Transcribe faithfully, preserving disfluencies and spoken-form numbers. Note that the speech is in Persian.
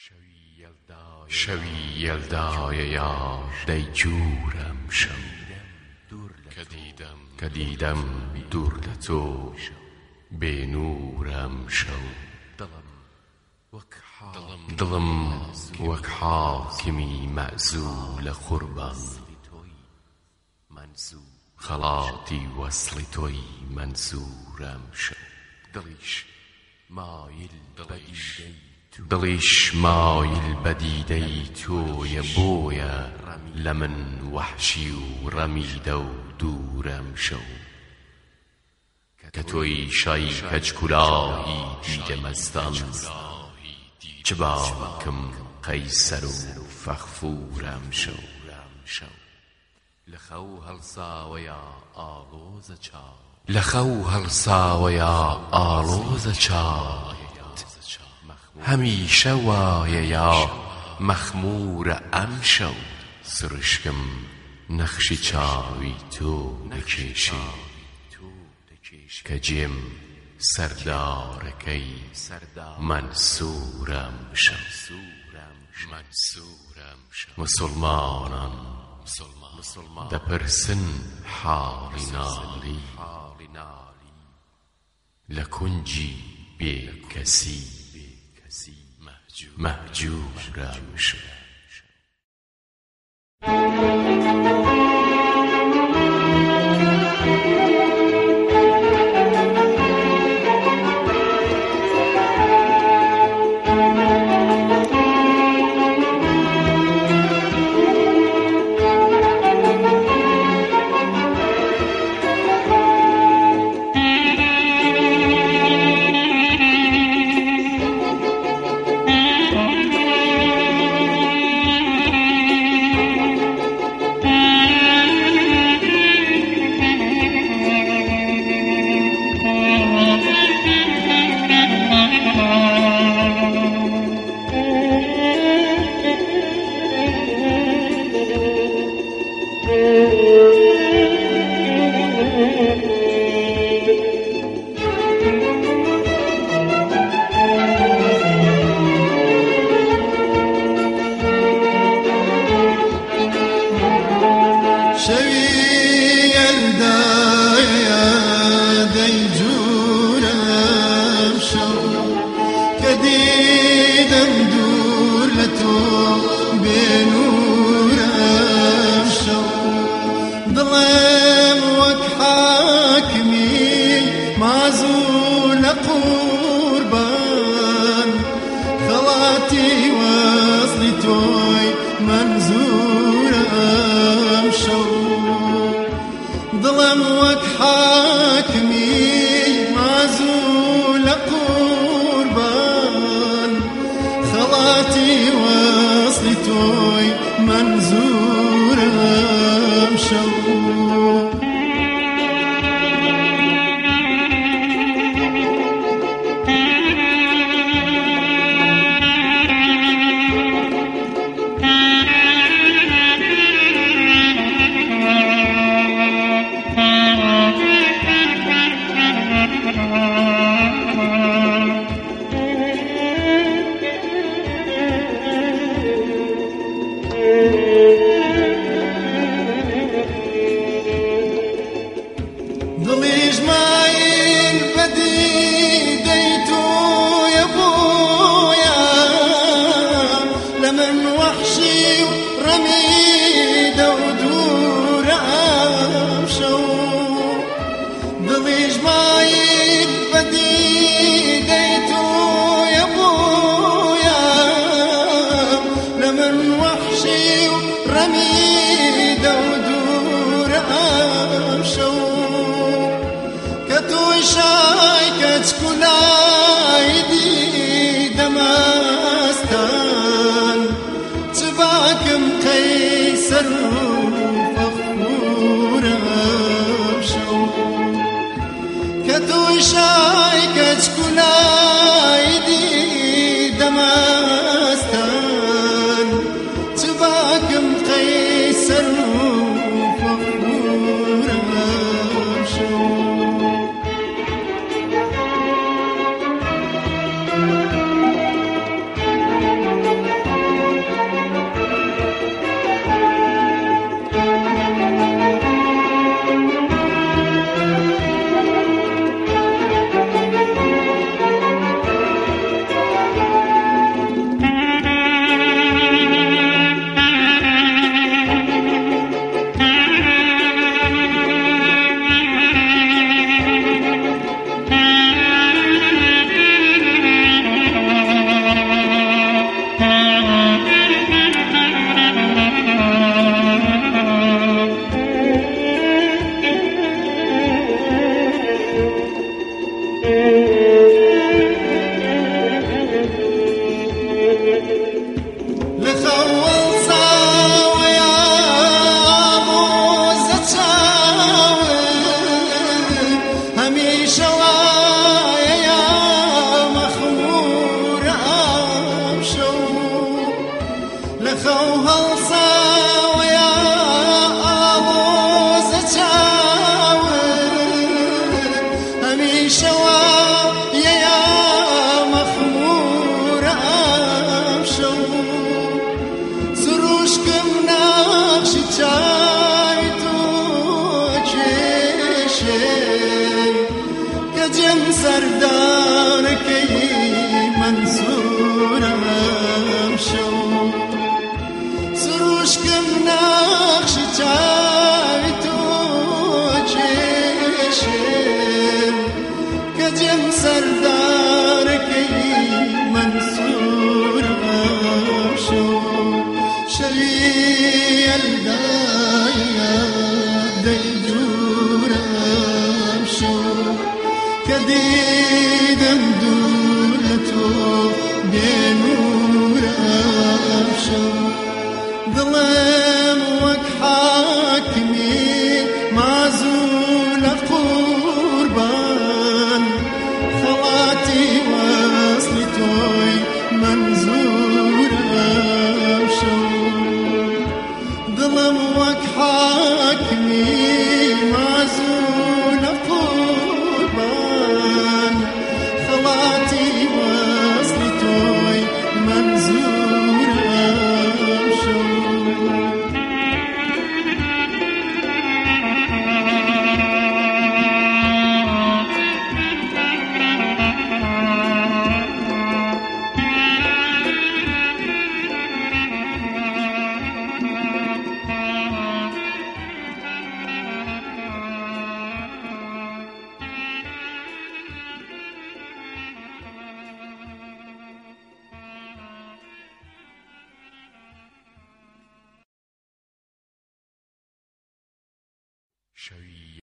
شەوی یەلدایە یار دەیجوورم شەو کە دیدەم دوور لە تۆ بێنوورم شەو دڵم وەک حاکمی مەعزوو لە قوربان خەڵاتی وەسڵی تۆی مەنزوورم شەو دڵیش مایل بە دیدەی تۆیە بۆیە لە من وەحشی و ڕەمیدە و دوورم شەو کە تۆی شای کەچکولاهی دیدە مەستان چ باکم قەیسەر و فەغفوورم شەو لە خەو هەڵساوەیە ئاڵۆزە چایت هەمیشە وایە یا مەخمورە ئەم شەو سروشکم نەخشی چاوی تۆ بکێشێ کە جێم سەردارەکەی مەنسوورم شەو موسڵمانان دەپرسن حاڵی ناڵی لە کونجی بێکەسی مەهجوورم شەو دڵم وەک حاکمی مازوو لە قوربان خەڵاتی وەسڵی تۆی مەنزوورم شەو لخو هەڵساوە یا ئاڵۆزە چاون هەمیشەوە یەیا مەخمورە ئەم شەو سروشکم ناخشی چاوی تۆ کێشێ کە جێم سەردانەکەی منسوورە ئەم شەو سروشکم ناخشی چاوی تۆ کێشێ کە جێم سەردانەکەی منسوورە ئەم شەو شەوی ئەلدایە دەیجوورە ئەم شەو کە دیدەم دوور لە تۆ بێنوورە ئەم شەو دڵێم وەک حاکمی مازوو لە قوربان خەڵاتی وەسڵی تۆی منزورە ئەم شەو دڵم وەک حاکمی مازوو لە قوربان خەڵاتی وەسڵی تۆی منزورە ئەم شەو شوی